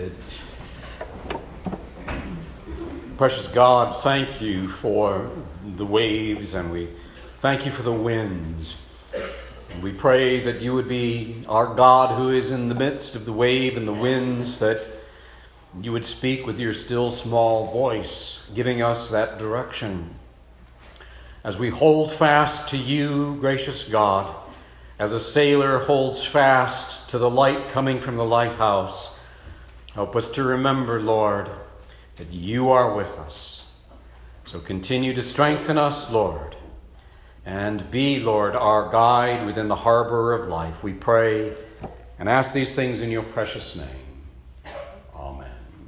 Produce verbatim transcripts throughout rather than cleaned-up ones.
Precious God, thank you for the waves, and we thank you for the winds. And we pray that you would be our God who is in the midst of the wave and the winds, that you would speak with your still small voice, giving us that direction. As we hold fast to you, gracious God, as a sailor holds fast to the light coming from the lighthouse, help us to remember, Lord, that you are with us. So continue to strengthen us, Lord, and be, Lord, our guide within the harbor of life. We pray and ask these things in your precious name. Amen.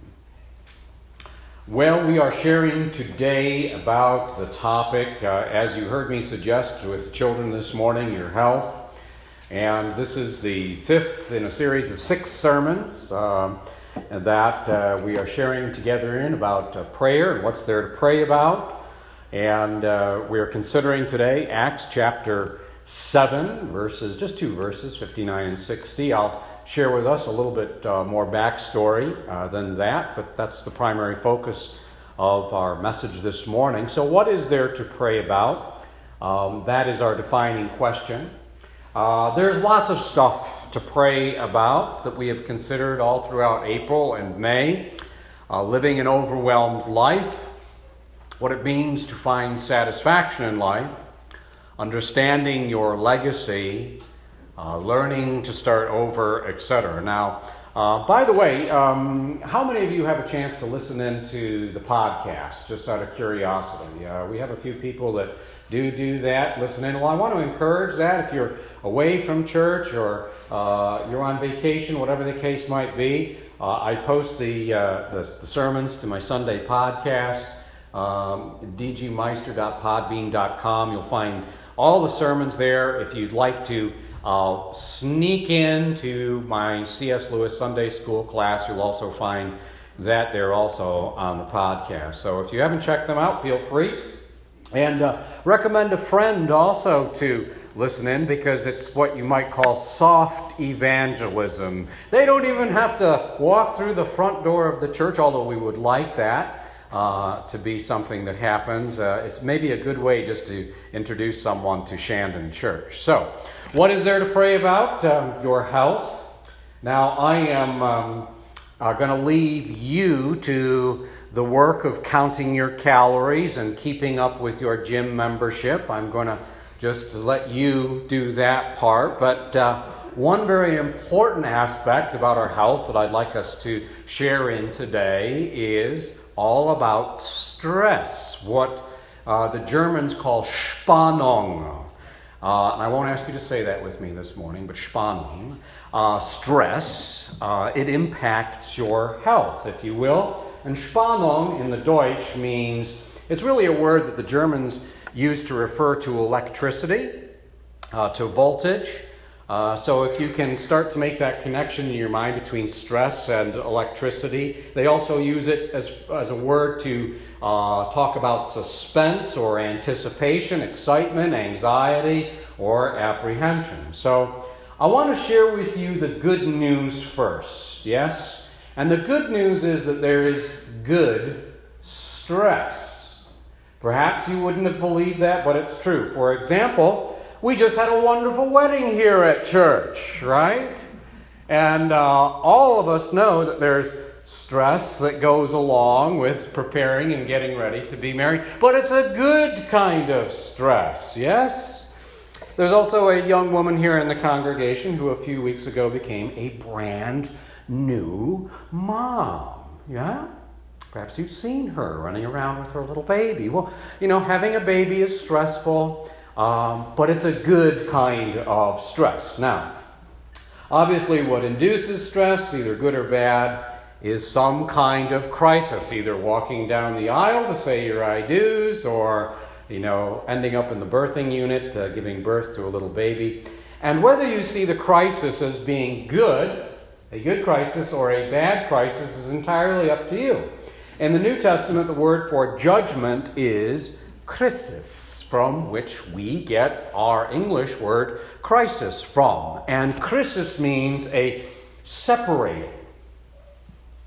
Well, we are sharing today about the topic, uh, as you heard me suggest with children this morning, your health. And this is the fifth in a series of six sermons um, that uh, we are sharing together in about uh, prayer and what's there to pray about. And uh, we are considering today Acts chapter seven, verses, just two verses, fifty-nine and sixty. I'll share with us a little bit uh, more backstory uh, than that, but that's the primary focus of our message this morning. So what is there to pray about? Um, that is our defining question. Uh, there's lots of stuff to pray about that we have considered all throughout April and May. Uh, living an overwhelmed life, what it means to find satisfaction in life, understanding your legacy, uh, learning to start over, et cetera. Now, uh, by the way, um, how many of you have a chance to listen into the podcast, just out of curiosity? Uh, we have a few people that do do that, listen in. Well, I want to encourage that if you're away from church or uh, you're on vacation, whatever the case might be. Uh, I post the, uh, the the sermons to my Sunday podcast, um, d g meister dot podbean dot com. You'll find all the sermons there. If you'd like to uh, sneak into my C S Lewis Sunday School class, you'll also find that there also on the podcast. So if you haven't checked them out, feel free. And uh, recommend a friend also to listen in, because it's what you might call soft evangelism. They don't even have to walk through the front door of the church, although we would like that uh, to be something that happens. Uh, it's maybe a good way just to introduce someone to Shandon Church. So, what is there to pray about? Um, your health. Now, I am um, uh, going to leave you to the work of counting your calories and keeping up with your gym membership. I'm going to just let you do that part. But uh, one very important aspect about our health that I'd like us to share in today is all about stress, what uh, the Germans call Spannung. Uh, and I won't ask you to say that with me this morning, but Spannung, uh, stress, uh, it impacts your health, if you will. And Spannung in the Deutsch means, it's really a word that the Germans use to refer to electricity, uh, to voltage. Uh, so if you can start to make that connection in your mind between stress and electricity, they also use it as, as a word to uh, talk about suspense or anticipation, excitement, anxiety, or apprehension. So I want to share with you the good news first, yes? And the good news is that there is good stress. Perhaps you wouldn't have believed that, but it's true. For example, we just had a wonderful wedding here at church, right? And uh, all of us know that there's stress that goes along with preparing and getting ready to be married. But it's a good kind of stress, yes? There's also a young woman here in the congregation who a few weeks ago became a brand new mom, yeah? Perhaps you've seen her running around with her little baby. Well, you know, having a baby is stressful, um, but it's a good kind of stress. Now, obviously what induces stress, either good or bad, is some kind of crisis, either walking down the aisle to say your I do's, or, you know, ending up in the birthing unit, uh, giving birth to a little baby. And whether you see the crisis as being good, a good crisis, or a bad crisis is entirely up to you. In the New Testament, the word for judgment is krisis, from which we get our English word crisis from. And krisis means a separating,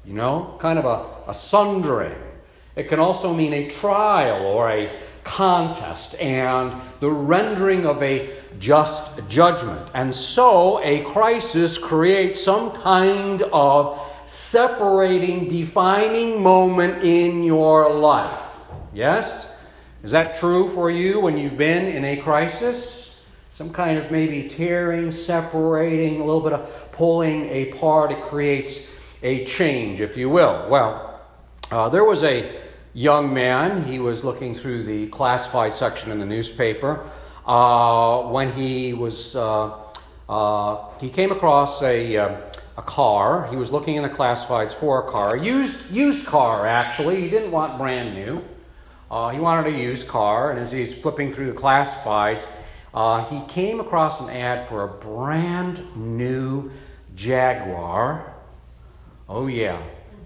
you know, kind of a, a sundering. It can also mean a trial or a contest and the rendering of a just judgment. And so a crisis creates some kind of separating, defining moment in your life. Yes? Is that true for you when you've been in a crisis? Some kind of maybe tearing, separating, a little bit of pulling apart. It creates a change, if you will. Well, uh, there was a young man. He was looking through the classified section in the newspaper uh, when he was uh, uh, he came across a uh, a car. He was looking in the classifieds for a car, a used used car actually. He didn't want brand new. Uh, he wanted a used car, and as he's flipping through the classifieds, uh, he came across an ad for a brand new Jaguar. Oh yeah.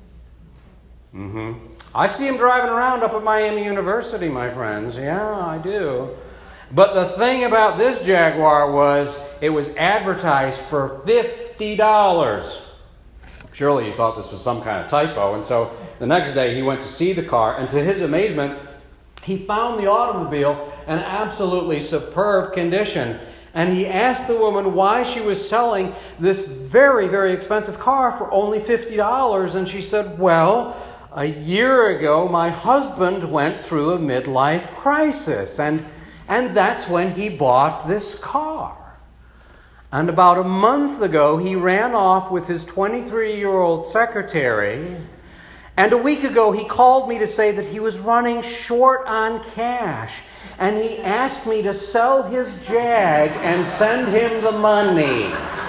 Mm-hmm. I see him driving around up at Miami University, my friends. Yeah, I do. But the thing about this Jaguar was it was advertised for fifty dollars. Surely he thought this was some kind of typo, and so the next day he went to see the car, and to his amazement, he found the automobile in absolutely superb condition. And he asked the woman why she was selling this very, very expensive car for only fifty dollars, and she said, well, a year ago, my husband went through a midlife crisis, and, and that's when he bought this car. And about a month ago, he ran off with his twenty-three-year-old secretary, and a week ago, he called me to say that he was running short on cash, and he asked me to sell his Jag and send him the money.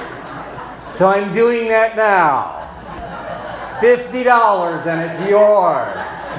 So I'm doing that now. fifty dollars and it's yours.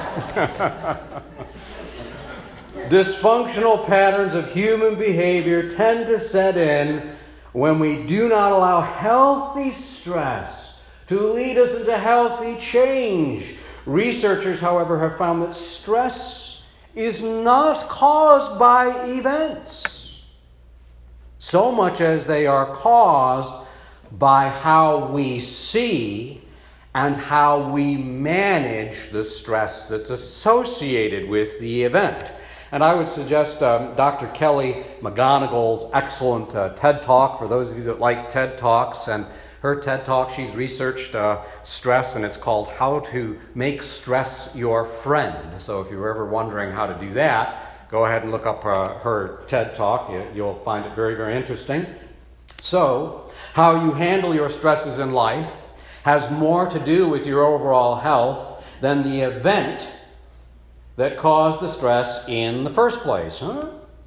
Dysfunctional patterns of human behavior tend to set in when we do not allow healthy stress to lead us into healthy change. Researchers, however, have found that stress is not caused by events so much as they are caused by how we see and how we manage the stress that's associated with the event. And I would suggest um, Doctor Kelly McGonigal's excellent uh, TED Talk, for those of you that like TED Talks. And her TED Talk, she's researched uh, stress, and it's called How to Make Stress Your Friend. So if you're ever wondering how to do that, go ahead and look up uh, her TED Talk. You, you'll find it very, very interesting. So, how you handle your stresses in life has more to do with your overall health than the event that caused the stress in the first place, huh?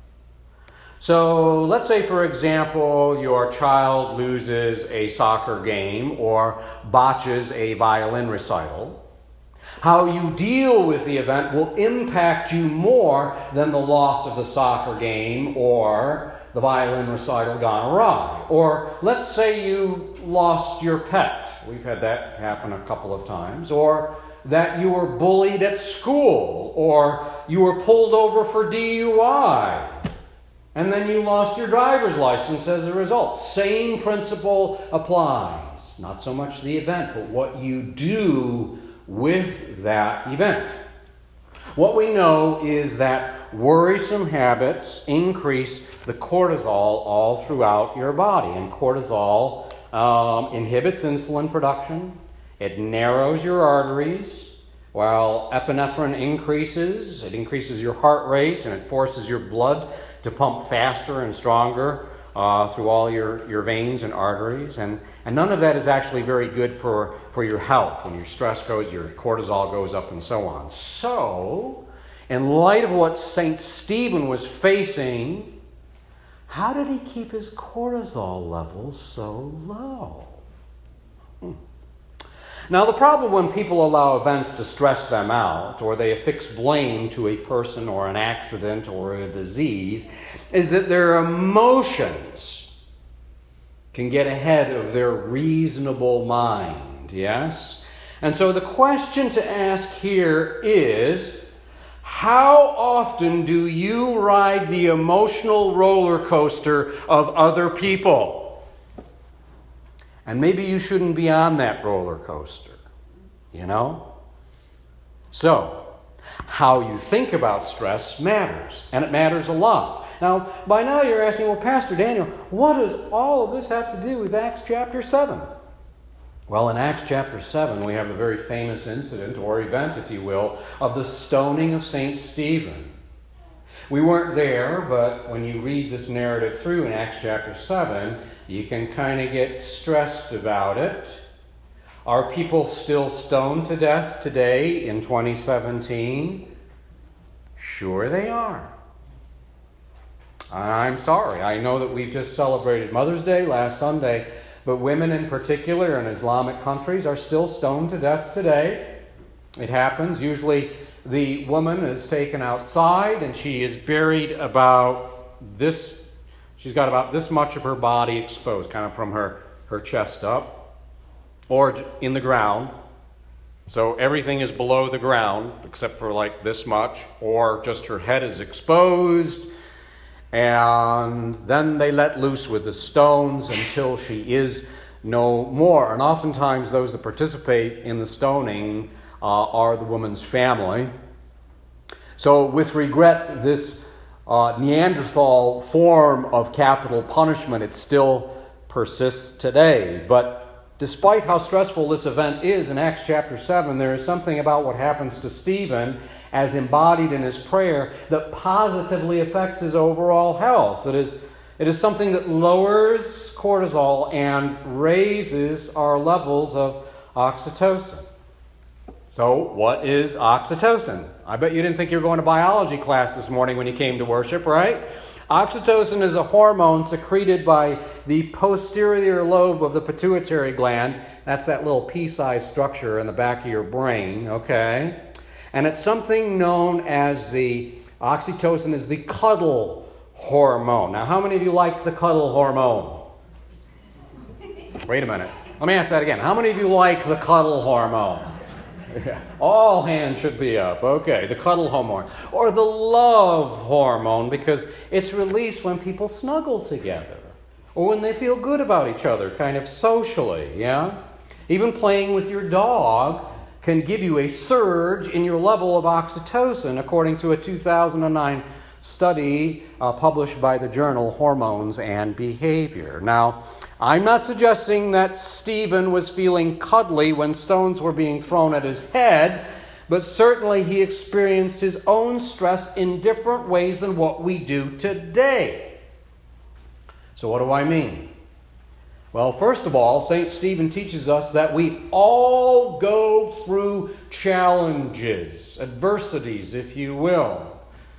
So let's say, for example, your child loses a soccer game or botches a violin recital. How you deal with the event will impact you more than the loss of the soccer game or the violin recital gone awry. Or let's say you lost your pet. We've had that happen a couple of times. Or that you were bullied at school. Or you were pulled over for D U I. And then you lost your driver's license as a result. Same principle applies. Not so much the event, but what you do with that event. What we know is that worrisome habits increase the cortisol all throughout your body. And cortisol um, inhibits insulin production. It narrows your arteries. While epinephrine increases, it increases your heart rate and it forces your blood to pump faster and stronger uh, through all your, your veins and arteries. And, and none of that is actually very good for, for your health. When your stress goes, your cortisol goes up and so on. So, in light of what Saint Stephen was facing, how did he keep his cortisol levels so low? Hmm. Now, the problem when people allow events to stress them out, or they affix blame to a person or an accident or a disease, is that their emotions can get ahead of their reasonable mind, yes? And so the question to ask here is, how often do you ride the emotional roller coaster of other people? And maybe you shouldn't be on that roller coaster. you know? So, how you think about stress matters, and it matters a lot. Now, by now you're asking, well, Pastor Daniel, what does all of this have to do with Acts chapter seven? Well, in Acts chapter seven, we have a very famous incident, or event, if you will, of the stoning of Saint Stephen. We weren't there, but when you read this narrative through in Acts chapter seven, you can kind of get stressed about it. Are people still stoned to death today in twenty seventeen? Sure they are. I'm sorry. I know that we've just celebrated Mother's Day last Sunday, but women in particular in Islamic countries are still stoned to death today. It happens. Usually the woman is taken outside and she is buried about this, she's got about this much of her body exposed, kind of from her, her chest up, or in the ground. So everything is below the ground except for like this much, or just her head is exposed. And then they let loose with the stones until she is no more. And oftentimes those that participate in the stoning uh, are the woman's family. So with regret, this uh, Neanderthal form of capital punishment, it still persists today. But despite how stressful this event is in Acts chapter seven, there is something about what happens to Stephen as embodied in his prayer that positively affects his overall health. It is, it is something that lowers cortisol and raises our levels of oxytocin. So, what is oxytocin? I bet you didn't think you were going to biology class this morning when you came to worship, right? Oxytocin is a hormone secreted by the posterior lobe of the pituitary gland. That's that little pea-sized structure in the back of your brain, okay? And it's something known as the, oxytocin is the cuddle hormone. Now, how many of you like the cuddle hormone? Wait a minute. Let me ask that again. How many of you like the cuddle hormone? Yeah. All hands should be up. Okay, the cuddle hormone. Or the love hormone, because it's released when people snuggle together. Or when they feel good about each other, kind of socially, yeah? Even playing with your dog can give you a surge in your level of oxytocin, according to a two thousand nine study uh, published by the journal Hormones and Behavior. Now, I'm not suggesting that Stephen was feeling cuddly when stones were being thrown at his head, but certainly he experienced his own stress in different ways than what we do today. So what do I mean? Well, first of all, Saint Stephen teaches us that we all go through challenges, adversities, if you will.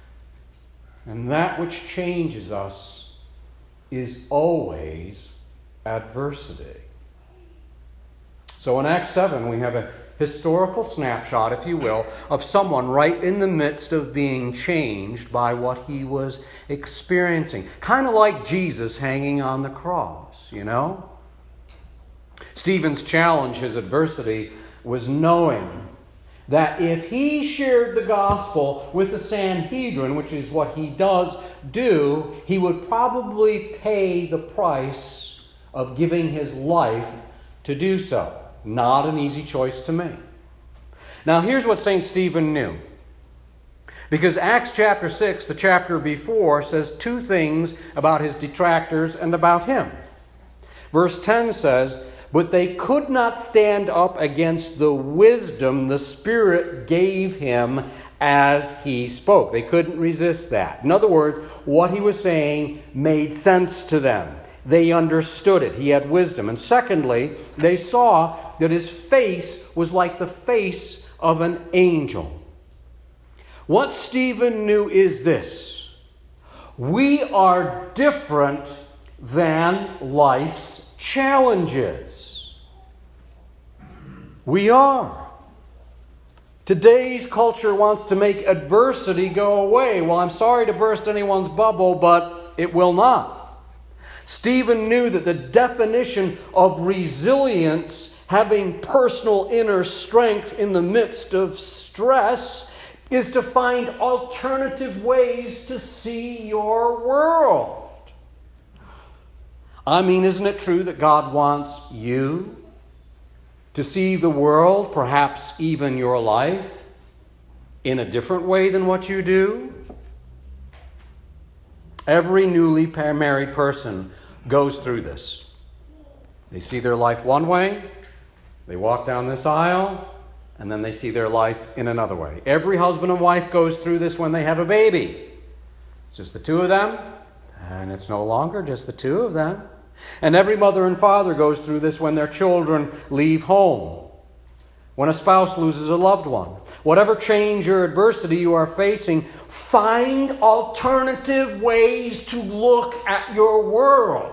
And that which changes us is always adversity. So in Acts seven, we have a historical snapshot, if you will, of someone right in the midst of being changed by what he was experiencing. Kind of like Jesus hanging on the cross, you know? Stephen's challenge, his adversity, was knowing that if he shared the gospel with the Sanhedrin, which is what he does do, he would probably pay the price of giving his life to do so. Not an easy choice to make. Now, here's what Saint Stephen knew. Because Acts chapter six, the chapter before, says two things about his detractors and about him. Verse ten says, "But they could not stand up against the wisdom the Spirit gave him as he spoke." They couldn't resist that. In other words, what he was saying made sense to them. They understood it. He had wisdom. And secondly, they saw that his face was like the face of an angel. What Stephen knew is this: we are different than life's challenges. We are. Today's culture wants to make adversity go away. Well, I'm sorry to burst anyone's bubble, but it will not. Stephen knew that the definition of resilience, having personal inner strength in the midst of stress, is to find alternative ways to see your world. I mean, isn't it true that God wants you to see the world, perhaps even your life, in a different way than what you do? Every newly married person goes through this. They see their life one way, they walk down this aisle, and then they see their life in another way. Every husband and wife goes through this when they have a baby. It's just the two of them, and it's no longer just the two of them. And every mother and father goes through this when their children leave home, when a spouse loses a loved one. Whatever change or adversity you are facing, find alternative ways to look at your world.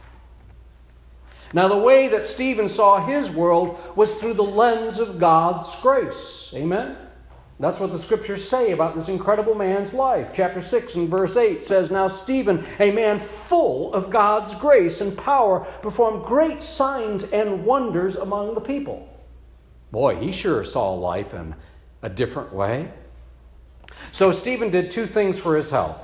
Now, the way that Stephen saw his world was through the lens of God's grace. Amen? That's what the Scriptures say about this incredible man's life. Chapter six and verse eight says, "Now Stephen, a man full of God's grace and power, performed great signs and wonders among the people." Boy, he sure saw life in a different way. So Stephen did two things for his health.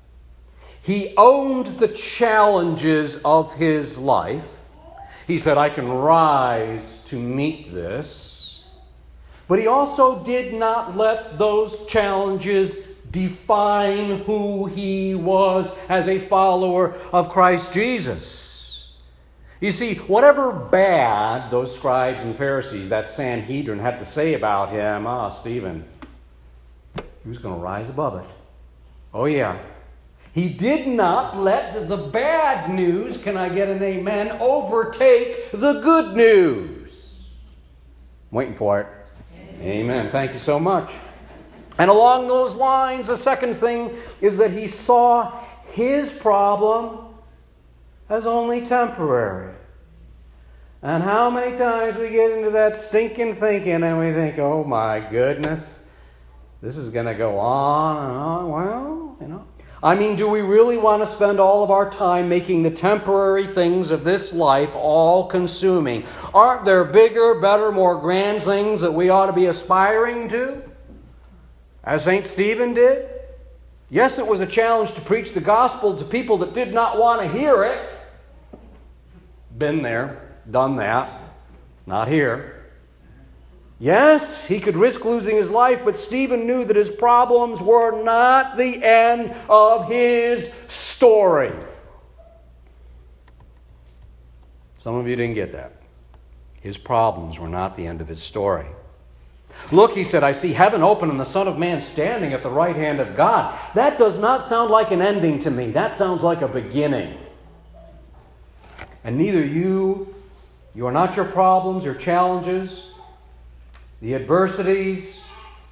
He owned the challenges of his life. He said, "I can rise to meet this." But he also did not let those challenges define who he was as a follower of Christ Jesus. You see, whatever bad those scribes and Pharisees, that Sanhedrin, had to say about him, ah, oh, Stephen, he was going to rise above it. Oh, yeah. He did not let the bad news, can I get an amen, overtake the good news. I'm waiting for it. Amen. Amen. Thank you so much. And along those lines, the second thing is that he saw his problem as only temporary. And how many times we get into that stinking thinking and we think, oh my goodness, this is going to go on and on. Well, you know. I mean, do we really want to spend all of our time making the temporary things of this life all-consuming? Aren't there bigger, better, more grand things that we ought to be aspiring to? As Saint Stephen did? Yes, it was a challenge to preach the gospel to people that did not want to hear it. Been there, done that. Not here. Yes, he could risk losing his life, but Stephen knew that his problems were not the end of his story. Some of you didn't get that. His problems were not the end of his story. Look, he said, I see heaven open and the Son of Man standing at the right hand of God. That does not sound like an ending to me. That sounds like a beginning. And neither you, you are not your problems, your challenges, the adversities,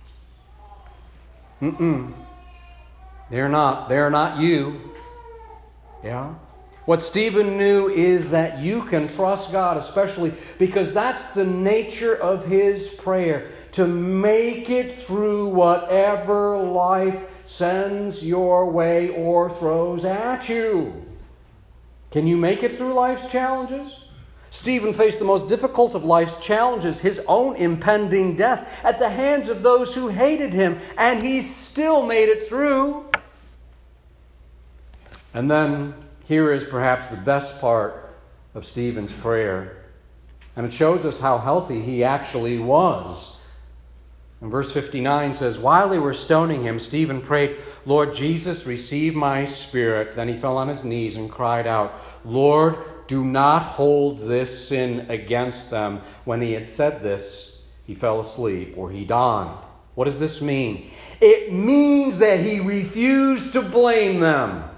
mm-mm. They're not. They're not you. Yeah? What Stephen knew is that you can trust God, especially because that's the nature of his prayer, to make it through whatever life sends your way or throws at you. Can you make it through life's challenges? Stephen faced the most difficult of life's challenges, his own impending death, at the hands of those who hated him, and he still made it through. And then here is perhaps the best part of Stephen's prayer, and it shows us how healthy he actually was. And verse fifty-nine says, while they were stoning him, Stephen prayed, Lord Jesus, receive my spirit. Then he fell on his knees and cried out, Lord, do not hold this sin against them. When he had said this, he fell asleep, or he died. What does this mean? It means that he refused to blame them.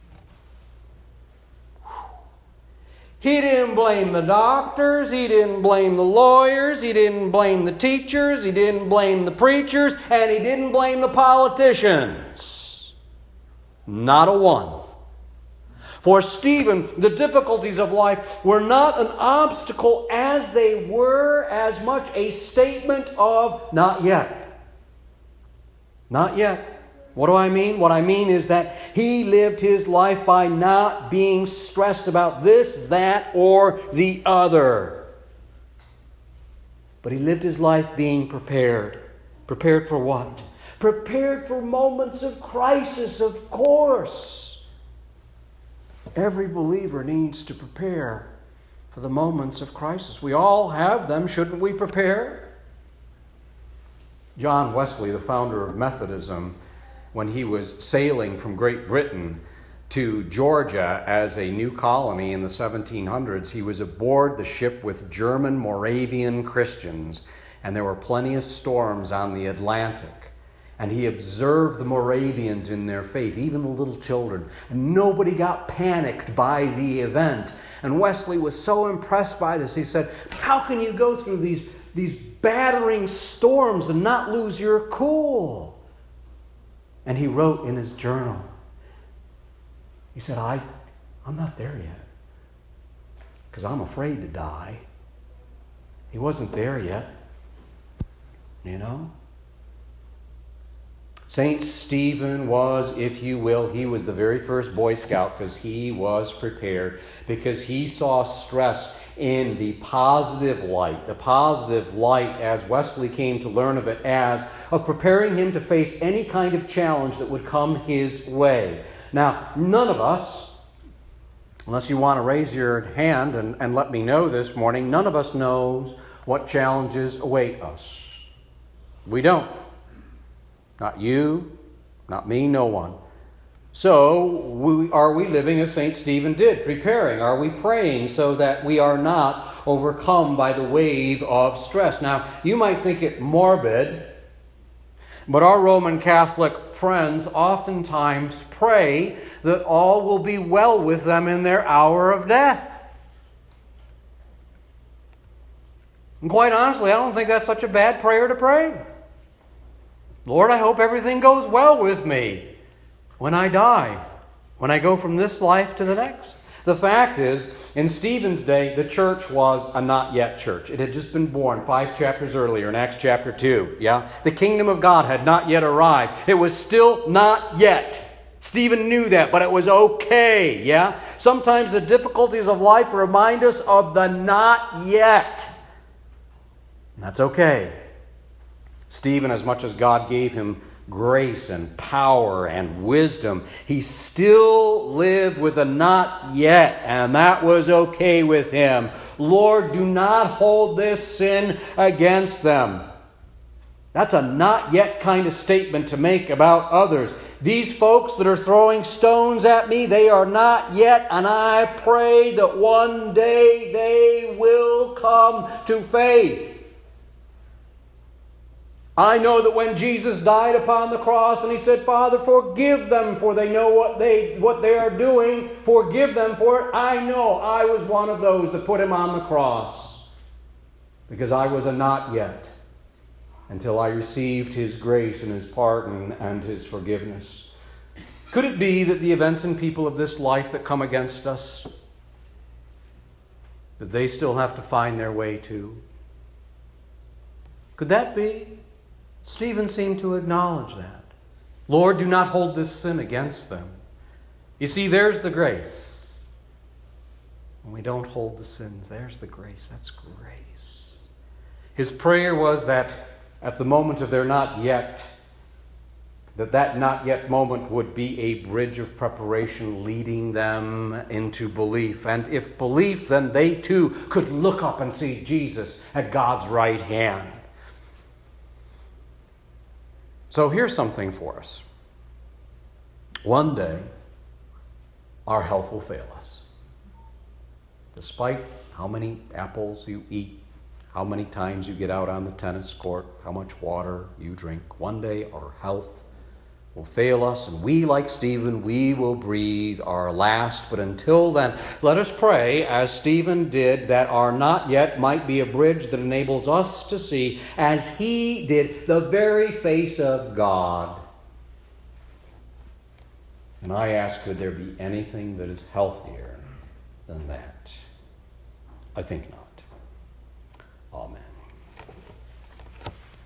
He didn't blame the doctors, he didn't blame the lawyers, he didn't blame the teachers, he didn't blame the preachers, and he didn't blame the politicians. Not a one. For Stephen, the difficulties of life were not an obstacle as they were as much a statement of not yet. Not yet. What do I mean? What I mean is that he lived his life by not being stressed about this, that, or the other. But he lived his life being prepared. Prepared for what? Prepared for moments of crisis, of course. Every believer needs to prepare for the moments of crisis. We all have them. Shouldn't we prepare? John Wesley, the founder of Methodism, when he was sailing from Great Britain to Georgia as a new colony in the seventeen hundreds, he was aboard the ship with German Moravian Christians, and there were plenty of storms on the Atlantic. And he observed the Moravians in their faith, even the little children. And nobody got panicked by the event. And Wesley was so impressed by this, he said, how can you go through these, these battering storms and not lose your cool? And he wrote in his journal, he said, I, I'm not there yet, because I'm afraid to die. He wasn't there yet, you know? Saint Stephen was, if you will, he was the very first Boy Scout because he was prepared, because he saw stress in the positive light, the positive light, as Wesley came to learn of it as, of preparing him to face any kind of challenge that would come his way. Now, none of us, unless you want to raise your hand and, and let me know this morning, none of us knows what challenges await us. We don't. Not you, not me, no one. So, we, are we living as Saint Stephen did, preparing? Are we praying so that we are not overcome by the wave of stress? Now, you might think it morbid, but our Roman Catholic friends oftentimes pray that all will be well with them in their hour of death. And quite honestly, I don't think that's such a bad prayer to pray. Lord, I hope everything goes well with me when I die, when I go from this life to the next. The fact is, in Stephen's day, the church was a not yet church. It had just been born five chapters earlier in Acts chapter two. Yeah? The kingdom of God had not yet arrived. It was still not yet. Stephen knew that, but it was okay. Yeah? Sometimes the difficulties of life remind us of the not yet. And that's okay. Stephen, as much as God gave him grace and power and wisdom, he still lived with a not yet, and that was okay with him. Lord, do not hold this sin against them. That's a not yet kind of statement to make about others. These folks that are throwing stones at me, they are not yet, and I pray that one day they will come to faith. I know that when Jesus died upon the cross and he said, Father, forgive them, for they know what they what they are doing. Forgive them for it. I know I was one of those that put him on the cross, because I was a not yet until I received his grace and his pardon and his forgiveness. Could it be that the events and people of this life that come against us, that they still have to find their way to? Could that be? Stephen seemed to acknowledge that. Lord, do not hold this sin against them. You see, there's the grace. When we don't hold the sin, there's the grace. That's grace. His prayer was that at the moment of their not yet, that that not yet moment would be a bridge of preparation leading them into belief. And if belief, then they too could look up and see Jesus at God's right hand. So here's something for us. One day, our health will fail us. Despite how many apples you eat, how many times you get out on the tennis court, how much water you drink, one day our health will fail us, and we, like Stephen, we will breathe our last. But until then, let us pray, as Stephen did, that our not yet might be a bridge that enables us to see, as he did, the very face of God. And I ask, could there be anything that is healthier than that? I think not. Amen.